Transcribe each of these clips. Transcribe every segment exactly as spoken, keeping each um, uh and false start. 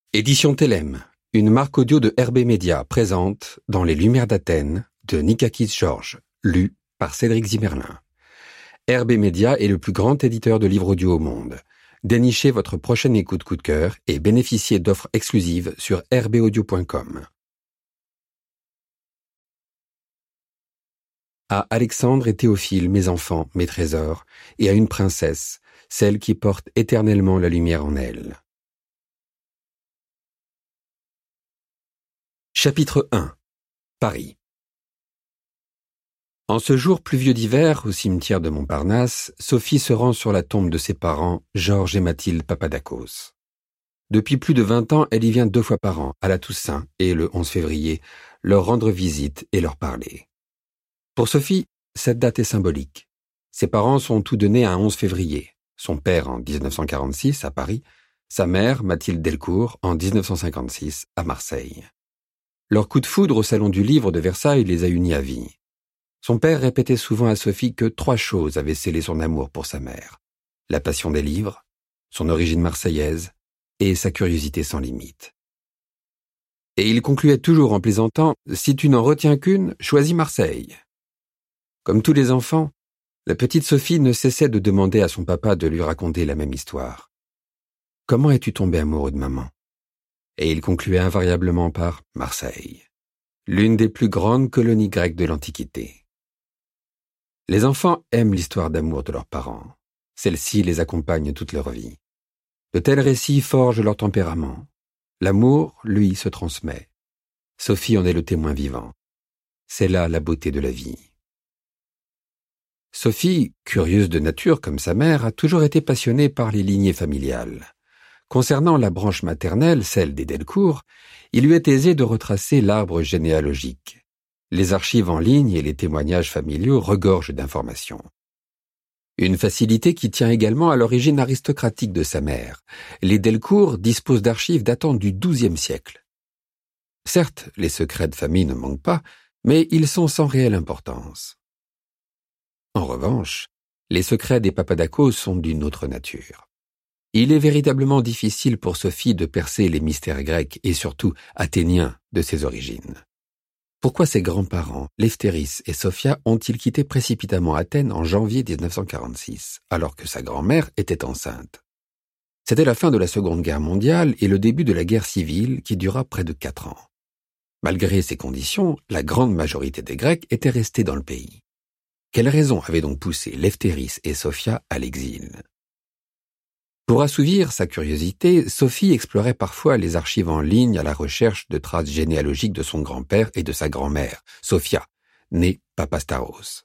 Édition Télème, une marque audio de R B Media présente Dans les Lumières d'Athènes de Nikakis Georges, lu par Cédric Zimmerlin. R B Media est le plus grand éditeur de livres audio au monde. Dénichez votre prochaine écoute coup de cœur et bénéficiez d'offres exclusives sur r b audio point com. À Alexandre et Théophile, mes enfants, mes trésors, et à une princesse, celle qui porte éternellement la lumière en elle. Chapitre un. Paris. En ce jour pluvieux d'hiver, au cimetière de Montparnasse, Sophie se rend sur la tombe de ses parents, Georges et Mathilde Papadakos. Depuis plus de vingt ans, elle y vient deux fois par an, à la Toussaint et le onze février, leur rendre visite et leur parler. Pour Sophie, cette date est symbolique. Ses parents sont tous deux nés un onze février, son père en dix-neuf cent quarante-six à Paris, sa mère, Mathilde Delcourt, en dix-neuf cent cinquante-six à Marseille. Leur coup de foudre au Salon du Livre de Versailles les a unis à vie. Son père répétait souvent à Sophie que trois choses avaient scellé son amour pour sa mère. La passion des livres, son origine marseillaise et sa curiosité sans limite. Et il concluait toujours en plaisantant « Si tu n'en retiens qu'une, choisis Marseille ». Comme tous les enfants, la petite Sophie ne cessait de demander à son papa de lui raconter la même histoire. « Comment es-tu tombé amoureux de maman ?» Et il concluait invariablement par Marseille, l'une des plus grandes colonies grecques de l'Antiquité. Les enfants aiment l'histoire d'amour de leurs parents. Celle-ci les accompagne toute leur vie. De tels récits forgent leur tempérament. L'amour, lui, se transmet. Sophie en est le témoin vivant. C'est là la beauté de la vie. Sophie, curieuse de nature comme sa mère, a toujours été passionnée par les lignées familiales. Concernant la branche maternelle, celle des Delcourt, il lui est aisé de retracer l'arbre généalogique. Les archives en ligne et les témoignages familiaux regorgent d'informations. Une facilité qui tient également à l'origine aristocratique de sa mère. Les Delcourt disposent d'archives datant du douzième siècle. Certes, les secrets de famille ne manquent pas, mais ils sont sans réelle importance. En revanche, les secrets des Papadakos sont d'une autre nature. Il est véritablement difficile pour Sophie de percer les mystères grecs et surtout athéniens de ses origines. Pourquoi ses grands-parents, Leftéris et Sophia, ont-ils quitté précipitamment Athènes en janvier dix-neuf cent quarante-six, alors que sa grand-mère était enceinte? C'était la fin de la Seconde Guerre mondiale et le début de la guerre civile qui dura près de quatre ans. Malgré ces conditions, la grande majorité des Grecs étaient restés dans le pays. Quelle raison avait donc poussé Leftéris et Sophia à l'exil? Pour assouvir sa curiosité, Sophie explorait parfois les archives en ligne à la recherche de traces généalogiques de son grand-père et de sa grand-mère, Sophia, née Papastaros.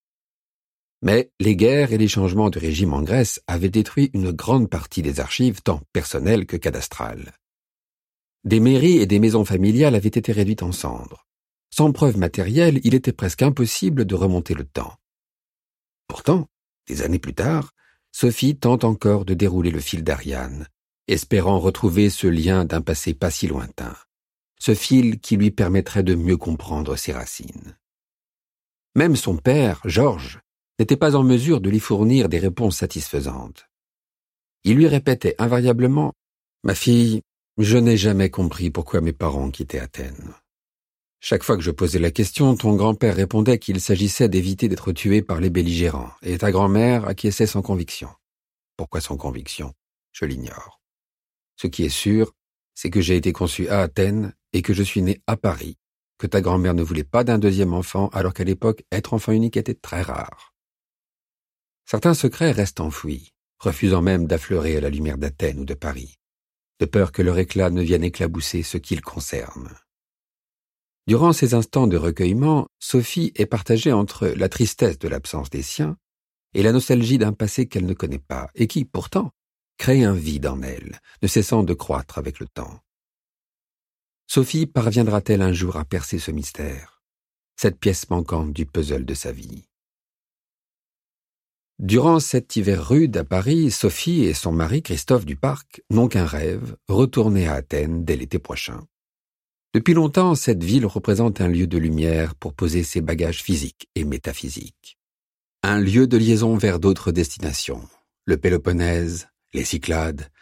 Mais les guerres et les changements de régime en Grèce avaient détruit une grande partie des archives, tant personnelles que cadastrales. Des mairies et des maisons familiales avaient été réduites en cendres. Sans preuve matérielle, il était presque impossible de remonter le temps. Pourtant, des années plus tard, Sophie tente encore de dérouler le fil d'Ariane, espérant retrouver ce lien d'un passé pas si lointain, ce fil qui lui permettrait de mieux comprendre ses racines. Même son père, Georges, n'était pas en mesure de lui fournir des réponses satisfaisantes. Il lui répétait invariablement « Ma fille, je n'ai jamais compris pourquoi mes parents quittaient Athènes. » Chaque fois que je posais la question, ton grand-père répondait qu'il s'agissait d'éviter d'être tué par les belligérants, et ta grand-mère acquiesçait sans conviction. Pourquoi sans conviction? Je l'ignore. Ce qui est sûr, c'est que j'ai été conçu à Athènes et que je suis né à Paris, que ta grand-mère ne voulait pas d'un deuxième enfant alors qu'à l'époque, être enfant unique était très rare. Certains secrets restent enfouis, refusant même d'affleurer à la lumière d'Athènes ou de Paris, de peur que leur éclat ne vienne éclabousser ce qu'ils concernent. Durant ces instants de recueillement, Sophie est partagée entre la tristesse de l'absence des siens et la nostalgie d'un passé qu'elle ne connaît pas et qui, pourtant, crée un vide en elle, ne cessant de croître avec le temps. Sophie parviendra-t-elle un jour à percer ce mystère, cette pièce manquante du puzzle de sa vie? Durant cet hiver rude à Paris, Sophie et son mari Christophe Duparc n'ont qu'un rêve, retourner à Athènes dès l'été prochain. Depuis longtemps, cette ville représente un lieu de lumière pour poser ses bagages physiques et métaphysiques. Un lieu de liaison vers d'autres destinations, le Péloponnèse, les Cyclades,